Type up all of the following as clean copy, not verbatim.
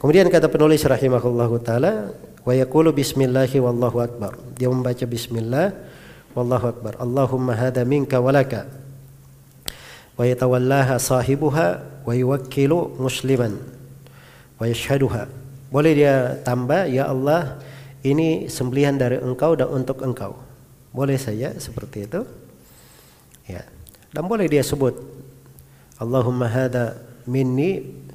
Kemudian kata penulis rahimahullahu taala, wa yaqulu bismillahi wallahu akbar. Dia membaca bismillah wallahu akbar. Allahumma hadza minka walaka. Wa yatawallaha sahibuha wa yuwakkilu musliman wa yashhaduha. Boleh dia tambah, ya Allah, ini sembelihan dari engkau dan untuk engkau. Boleh saja seperti itu. Ya. Dan boleh dia sebut Allahumma hadza minni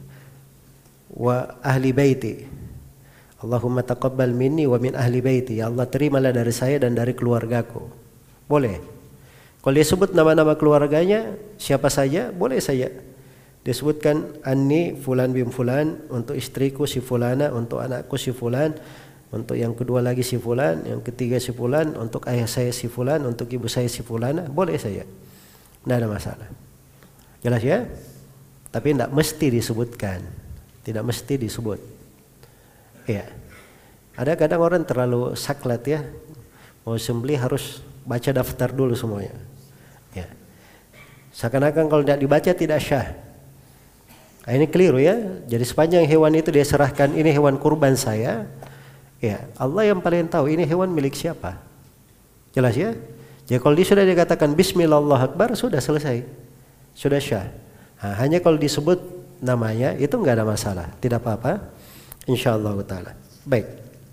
wa ahli baiti. Allahumma taqabbal minni wa min ahli baiti. Ya Allah, terimalah dari saya dan dari keluargaku. Boleh. Kalau dia sebut nama-nama keluarganya siapa saja, boleh saja. Disebutkan anni fulan bin fulan, untuk istriku si fulana, untuk anakku si fulan, untuk yang kedua lagi si fulan, yang ketiga si fulan, untuk ayah saya si fulan, untuk ibu saya si fulana, boleh saja. Tidak ada masalah. Jelas ya? Tapi tidak mesti disebutkan. Tidak mesti disebut. Ya. Ada kadang orang terlalu saklat ya. Mau sembelih harus baca daftar dulu semuanya. Ya. Seakan-akan kalau tidak dibaca tidak syah. Nah, ini keliru ya. Jadi sepanjang hewan itu dia serahkan, ini hewan kurban saya. Ya, Allah yang paling tahu ini hewan milik siapa. Jelas ya? Jadi kalau dia sudah dikatakan bismillah Allahu akbar, sudah selesai. Sudah syah. Nah, hanya kalau disebut namanya itu enggak ada masalah, tidak apa-apa, insyaallah taala. Baik.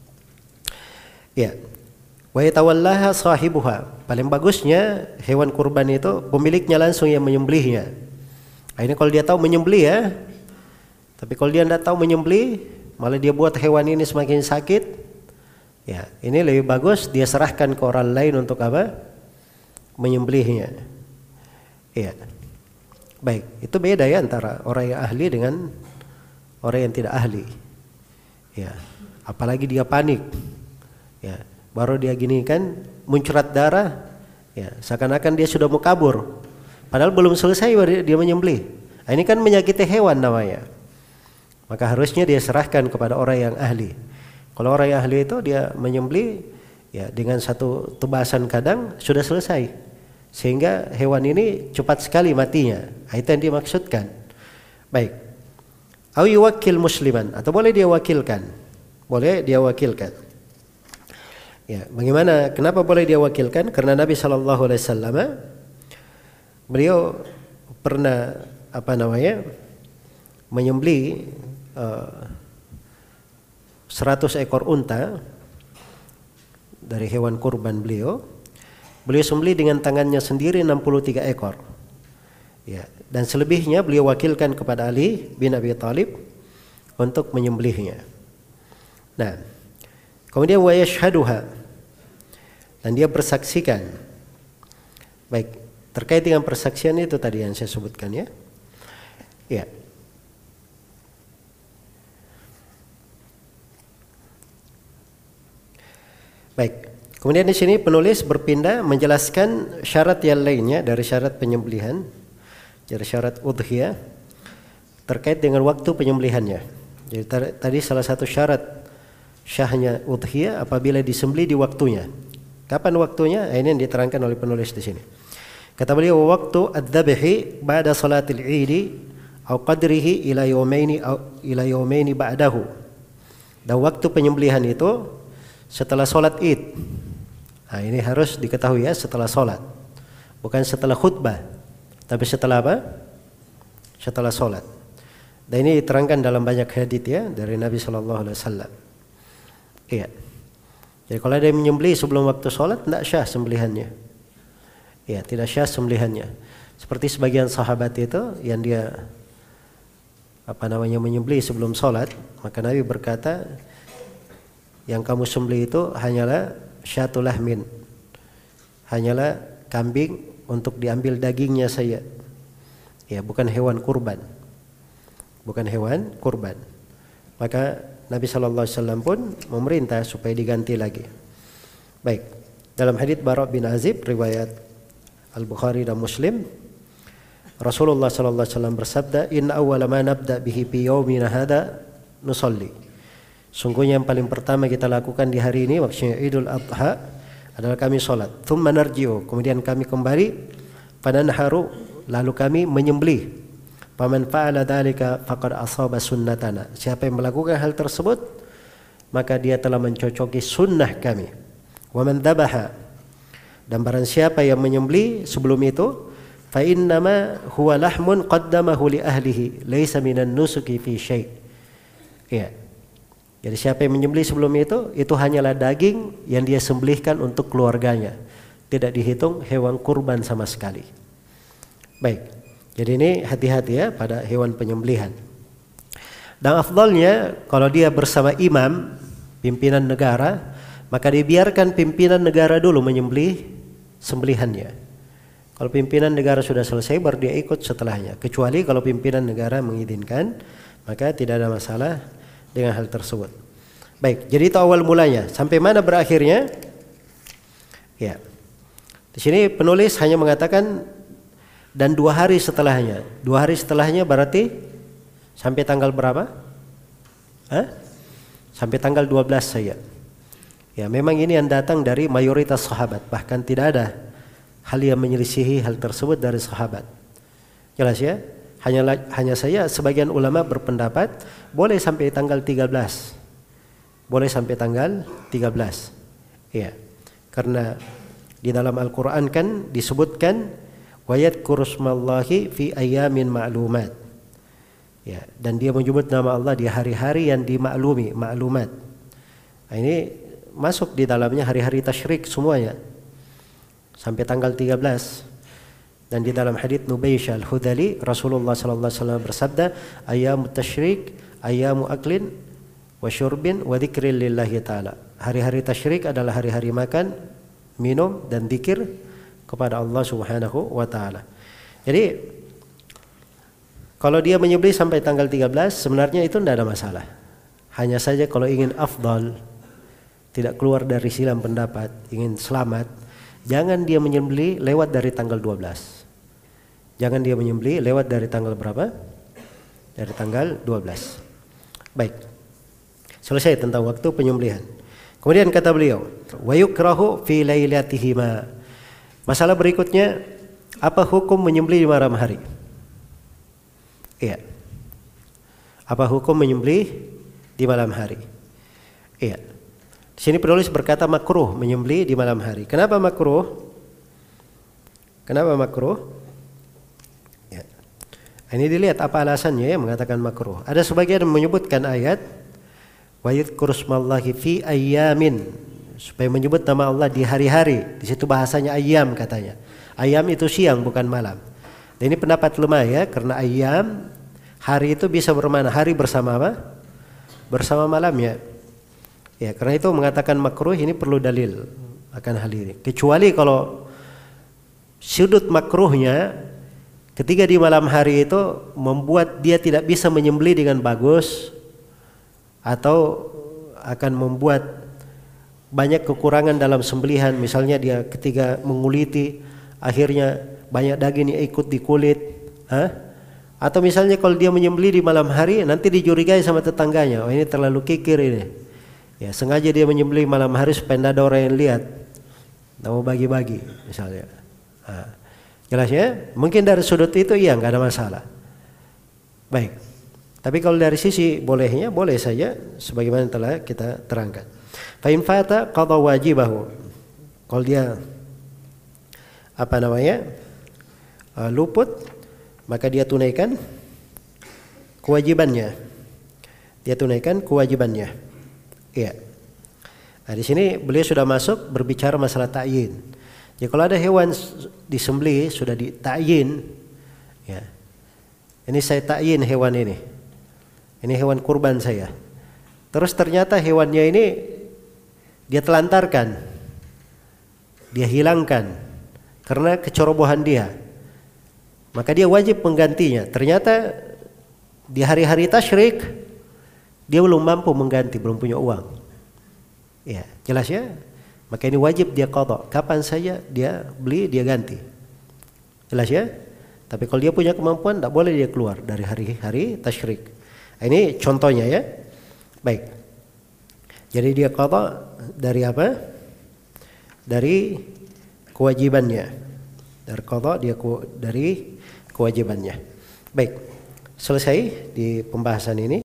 Ya. Wa yatawallaha sahibuha. Paling bagusnya hewan kurban itu pemiliknya langsung yang menyembelihnya. Nah, ini kalau dia tahu menyembelih ya. Tapi kalau dia tidak tahu menyembelih, malah dia buat hewan ini semakin sakit. Ya, ini lebih bagus dia serahkan ke orang lain untuk apa? Menyembelihnya. Iya. Baik, itu beda ya antara orang yang ahli dengan orang yang tidak ahli. Ya, apalagi dia panik. Ya, baru dia gini kan muncrat darah, ya, seakan-akan dia sudah mau kabur. Padahal belum selesai dia menyembelih. Nah, ini kan menyakiti hewan namanya. Maka harusnya dia serahkan kepada orang yang ahli. Kalau orang yang ahli itu dia menyembelih ya dengan satu tebasan kadang sudah selesai. Sehingga hewan ini cepat sekali matinya. Itu yang dimaksudkan. Baik. Au yuwakkil musliman, atau boleh dia wakilkan. Boleh dia wakilkan. Ya, bagaimana? Kenapa boleh dia wakilkan? Karena Nabi SAW beliau pernah menyembelih 100 ekor unta dari hewan kurban beliau. Beliau sembelih dengan tangannya sendiri 63 ekor. Ya, dan selebihnya beliau wakilkan kepada Ali bin Abi Thalib untuk menyembelihnya. Nah, kemudian wa yashhaduha, dan dia bersaksikan. Baik, terkait dengan persaksian itu tadi yang saya sebutkan ya. Ya. Baik. Kemudian di sini penulis berpindah menjelaskan syarat yang lainnya dari syarat penyembelihan, dari syarat udhiyah terkait dengan waktu penyembelihannya. Jadi tadi salah satu syarat syahnya udhiyah apabila disembelih di waktunya. Kapan waktunya? Ini yang diterangkan oleh penulis di sini. Kata beliau, waktu adzabhi ba'da salatil 'idi au qadrihi ila yawmaini ba'dahu. Dan waktu penyembelihan itu setelah salat Id. Nah, ini harus diketahui ya, setelah sholat, bukan setelah khutbah, tapi setelah apa? Setelah sholat. Dan ini diterangkan dalam banyak hadits ya dari Nabi SAW. Iya. Jadi kalau ada yang menyembelih sebelum waktu sholat, tidak syah sembelihannya. Iya, tidak syah sembelihannya. Seperti sebagian sahabat itu yang dia menyembelih sebelum sholat, maka Nabi berkata, yang kamu sembelih itu hanyalah syatul lahmin, hanyalah kambing untuk diambil dagingnya saja. Ya, bukan hewan kurban. Bukan hewan kurban. Maka Nabi SAW pun memerintah supaya diganti lagi. Baik. Dalam hadits Bara' bin Azib riwayat Al-Bukhari dan Muslim, Rasulullah SAW bersabda, "Inna awwala ma nabda bihi fi yaumina hadza nusalli." Sungguhnya yang paling pertama kita lakukan di hari ini, maksudnya Idul Adha, adalah kami sholat. Tsumma narji'u, kemudian kami kembali, fananharu, lalu kami menyembelih. Faman fa'ala dzalika faqad asaba sunnatana. Siapa yang melakukan hal tersebut, maka dia telah mencocoki sunnah kami. Wa man dzabaha, dan barang siapa yang menyembelih sebelum itu, fa innama huwa lahmun qaddamahu li ahlihi laisa minan nusuki fi syai'. Ya. Jadi siapa yang menyembelih sebelum itu hanyalah daging yang dia sembelihkan untuk keluarganya. Tidak dihitung hewan kurban sama sekali. Baik. Jadi ini hati-hati ya pada hewan penyembelihan. Dan afdalnya kalau dia bersama imam, pimpinan negara, maka dibiarkan pimpinan negara dulu menyembelih sembelihannya. Kalau pimpinan negara sudah selesai baru dia ikut setelahnya. Kecuali kalau pimpinan negara mengizinkan, maka tidak ada masalah dengan hal tersebut. Baik, jadi itu awal mulanya. Sampai mana berakhirnya? Ya. Di sini penulis hanya mengatakan dan 2 hari setelahnya. 2 hari setelahnya berarti sampai tanggal berapa? Sampai tanggal 12 saja. Ya, memang ini yang datang dari mayoritas sahabat. Bahkan tidak ada hal yang menyelisihi hal tersebut dari sahabat. Jelas ya? Hanya saja sebagian ulama berpendapat boleh sampai tanggal 13. Boleh sampai tanggal 13. Ya. Karena di dalam Al-Qur'an kan disebutkan wa yadhkuru smallahi fi ayyamin ma'lumat. Ya, dan dia menyebut nama Allah di hari-hari yang dimaklumi, maklumat. Nah, ini masuk di dalamnya hari-hari tasyrik semuanya. Sampai tanggal 13. Dan di dalam hadits Nubaysh al-Hudali, Rasulullah sallallahu alaihi wasallam bersabda, ayyamut tasyrik ayyamu aklin wa syurbin wa dzikrin lillahi taala. Hari-hari tasyrik adalah hari-hari makan, minum dan zikir kepada Allah Subhanahu wa taala. Jadi kalau dia menyembelih sampai tanggal 13 sebenarnya itu tidak ada masalah. Hanya saja kalau ingin afdal, tidak keluar dari silam pendapat, ingin selamat, jangan dia menyembelih lewat dari tanggal 12. Jangan dia menyembelih lewat dari tanggal berapa? Dari tanggal 12. Baik. Selesai tentang waktu penyembelihan. Kemudian kata beliau, wa yukrahu fi lailatihima. Masalah berikutnya, apa hukum menyembelih di malam hari? Iya. Apa hukum menyembelih di malam hari? Iya. Di sini penulis berkata makruh menyembelih di malam hari. Kenapa makruh? Kenapa makruh? Ya. Ini dilihat apa alasannya ya mengatakan makruh. Ada sebagian yang menyebutkan ayat wa yadhkuru smallahi fi ayyamin, supaya menyebut nama Allah di hari-hari. Di situ bahasanya ayyam katanya. Ayyam itu siang bukan malam. Dan ini pendapat lemah ya, karena ayyam hari itu bisa bermakna hari bersama apa? Bersama malamnya. Ya, karena itu mengatakan makruh ini perlu dalil akan hal ini. Kecuali kalau sudut makruhnya ketika di malam hari itu membuat dia tidak bisa menyembelih dengan bagus atau akan membuat banyak kekurangan dalam sembelihan, misalnya dia ketika menguliti akhirnya banyak daging yang ikut di kulit, atau misalnya kalau dia menyembelih di malam hari nanti dicurigai sama tetangganya, oh ini terlalu kikir ini, ya sengaja dia menyembelih malam hari supaya tidak ada orang yang lihat, tidak mau bagi-bagi misalnya. Jelas ya? Mungkin dari sudut itu iya nggak ada masalah. Baik. Tapi kalau dari sisi bolehnya, boleh saja sebagaimana telah kita terangkan. Fa in fata qada wajibahu. Kalau dia luput, maka dia tunaikan kewajibannya. Dia tunaikan kewajibannya. Iya. Nah, di sini beliau sudah masuk berbicara masalah ta'yin. Jadi kalau ada hewan disembelih sudah dita'yin, ya. Ini saya ta'yin hewan ini. Ini hewan kurban saya. Terus ternyata hewannya ini dia telantarkan, dia hilangkan karena kecerobohan dia, maka dia wajib menggantinya. Ternyata di hari-hari tasyrik dia belum mampu mengganti, belum punya uang. Ya, jelas ya. Maka ini wajib dia qadha. Kapan saja dia beli, dia ganti. Jelas ya. Tapi kalau dia punya kemampuan, tidak boleh dia keluar dari hari-hari tasyrik. Ini contohnya ya. Baik. Jadi dia qadha dari apa? Dari kewajibannya. Dari qadha dia dari kewajibannya. Baik. selesai di pembahasan ini.